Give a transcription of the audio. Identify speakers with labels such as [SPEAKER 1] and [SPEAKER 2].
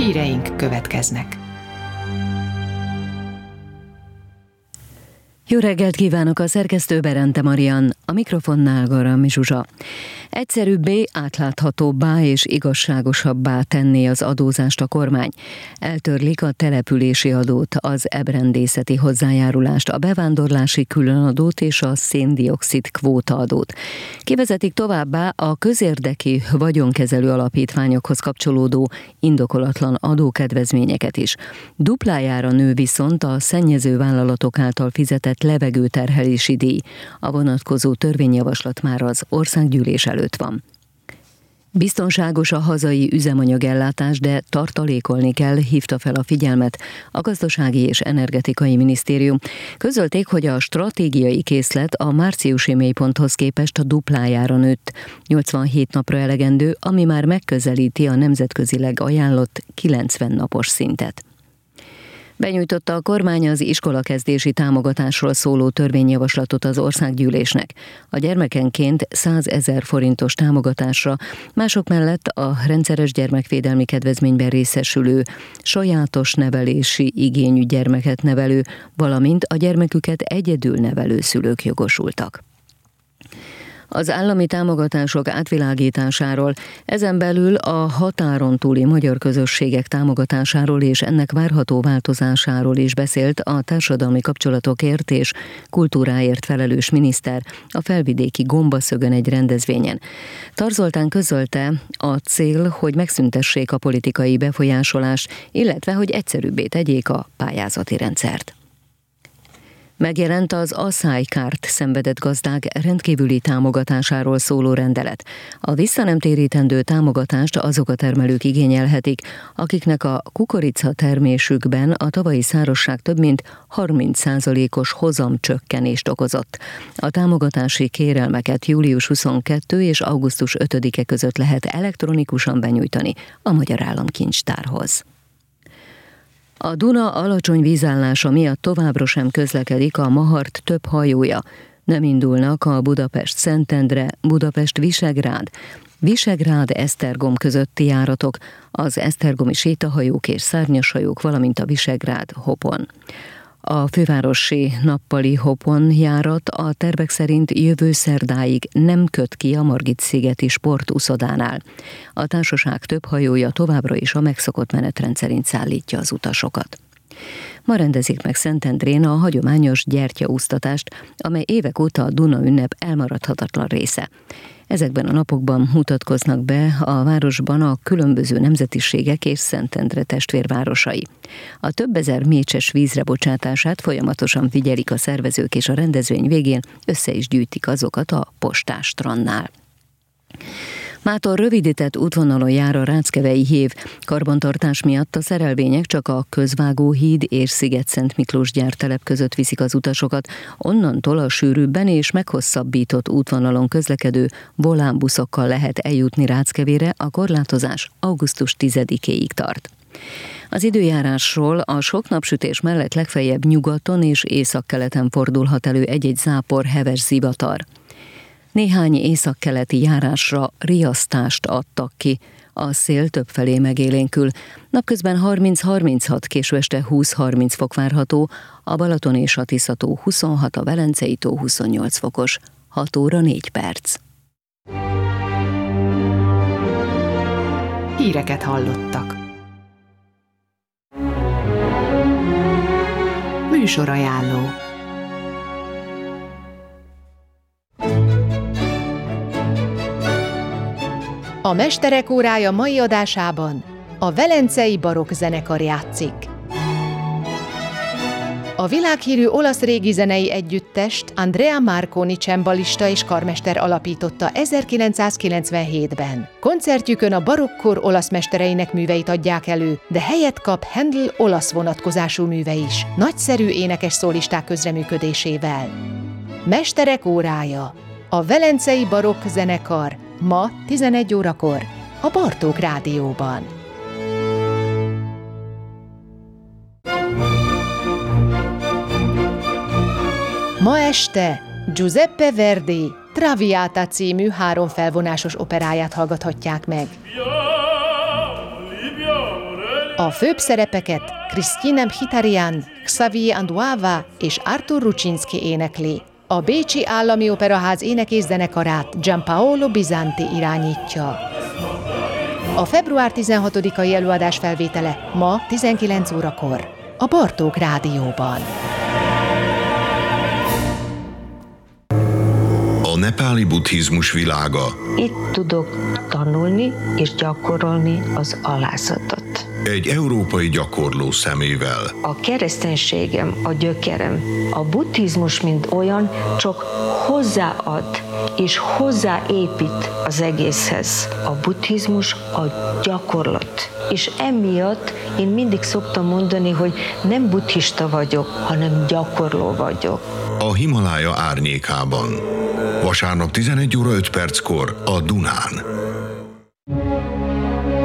[SPEAKER 1] híreink következnek.
[SPEAKER 2] Jó reggelt kívánok, a szerkesztő Berente Marian, a mikrofonnál Garami Zsuzsa. Egyszerűbbé, átláthatóbbá és igazságosabbá tenné az adózást a kormány. Eltörlik a települési adót, az ebrendészeti hozzájárulást, a bevándorlási különadót és a szén-dioxid kvótaadót. Kivezetik továbbá a közérdekű vagyonkezelő alapítványokhoz kapcsolódó indokolatlan adókedvezményeket is. Duplájára nő viszont a szennyező vállalatok által fizetett levegőterhelési díj. A vonatkozó törvényjavaslat már az országgyűlés előtt van. Biztonságos a hazai üzemanyagellátás, de tartalékolni kell, hívta fel a figyelmet a Gazdasági és Energetikai Minisztérium. Közölték, hogy a stratégiai készlet a márciusi mélyponthoz képest a duplájára nőtt. 87 napra elegendő, ami már megközelíti a nemzetközileg ajánlott 90 napos szintet. Benyújtotta a kormány az iskolakezdési támogatásról szóló törvényjavaslatot az országgyűlésnek. A gyermekenként 100 000 forintos támogatásra, mások mellett a rendszeres gyermekvédelmi kedvezményben részesülő, sajátos nevelési igényű gyermeket nevelő, valamint a gyermeküket egyedül nevelő szülők jogosultak. Az állami támogatások átvilágításáról, ezen belül a határon túli magyar közösségek támogatásáról és ennek várható változásáról is beszélt a társadalmi kapcsolatokért és kultúráért felelős miniszter a felvidéki Gombaszögön egy rendezvényen. Tar Zoltán közölte, a cél, hogy megszüntessék a politikai befolyásolást, illetve hogy egyszerűbbé tegyék a pályázati rendszert. Megjelent az aszálykárt szenvedett gazdák rendkívüli támogatásáról szóló rendelet. A visszanemtérítendő támogatást azok a termelők igényelhetik, akiknek a kukorica termésükben a tavalyi szárazság több mint 30%-os hozamcsökkenést okozott. A támogatási kérelmeket július 22 és augusztus 5-e között lehet elektronikusan benyújtani a Magyar Államkincstárhoz. A Duna alacsony vízállása miatt továbbra sem közlekedik a Mahart több hajója. Nem indulnak a Budapest-Szentendre, Budapest-Visegrád, Visegrád-Esztergom közötti járatok, az esztergomi sétahajók és szárnyashajók, valamint a Visegrád-Hopon. A fővárosi nappali Hopon járat a tervek szerint jövő szerdáig nem köt ki a Margit-szigeti sportuszodánál. A társaság több hajója továbbra is a megszokott menetrend szerint szállítja az utasokat. Ma rendezik meg Szentendrén a hagyományos gyertyaúsztatást, amely évek óta a Duna ünnep elmaradhatatlan része. Ezekben a napokban mutatkoznak be a városban a különböző nemzetiségek és Szentendre testvérvárosai. A több ezer mécses vízre bocsátását folyamatosan figyelik a szervezők, és a rendezvény végén össze is gyűjtik azokat a Postás strandnál. Mától rövidített útvonalon jár a Ráckevei hév. Karbantartás miatt a szerelvények csak a Közvágóhíd és Sziget-Szent Miklós gyártelep között viszik az utasokat, onnantól a sűrűbben és meghosszabbított útvonalon közlekedő volánbuszokkal lehet eljutni Ráckevére, a korlátozás augusztus 10-éig tart. Az időjárásról: a sok napsütés mellett legfeljebb nyugaton és északkeleten fordulhat elő egy-egy zápor, heves zivatar. Néhány északkeleti járásra riasztást adtak ki, a szél többfelé megélénkül. Napközben 30-36, késő este 20-30 fok várható, a Balaton és a Tisza-tó 26, a Velencei tó 28 fokos. 6 óra 4 perc.
[SPEAKER 1] Híreket hallottak. Műsorajánló. A Mesterek órája mai adásában a Velencei Barokk Zenekar játszik. A világhírű olasz régi zenei együttest Andrea Marconi csembalista és karmester alapította 1997-ben. Koncertjükön a barokkkor olasz mestereinek műveit adják elő, de helyet kap Handel olasz vonatkozású műve is, nagyszerű énekes szólisták közreműködésével. Mesterek órája. A Velencei Barokk Zenekar ma 11 órakor a Bartók Rádióban. Ma este Giuseppe Verdi Traviata című 3 felvonásos operáját hallgathatják meg. A főbb szerepeket Cristina Mkhitaryan, Xavier Anduava és Artur Rucinski énekli. A Bécsi Állami Operaház énekészzenekarát Gianpaolo Bisanti irányítja. A február 16-ai előadás felvétele ma 19 órakor a Bartók Rádióban.
[SPEAKER 3] A nepáli buddhizmus világa.
[SPEAKER 4] Itt tudok tanulni és gyakorolni az alázatot.
[SPEAKER 3] Egy európai gyakorló szemével.
[SPEAKER 4] A kereszténységem, a gyökerem. A buddhizmus, mint olyan, csak hozzáad és hozzáépít az egészhez. A buddhizmus a gyakorlat. És emiatt én mindig szoktam mondani, hogy nem buddhista vagyok, hanem gyakorló vagyok.
[SPEAKER 3] A Himalája árnyékában. Vasárnap 11 óra 5 perckor a Dunán.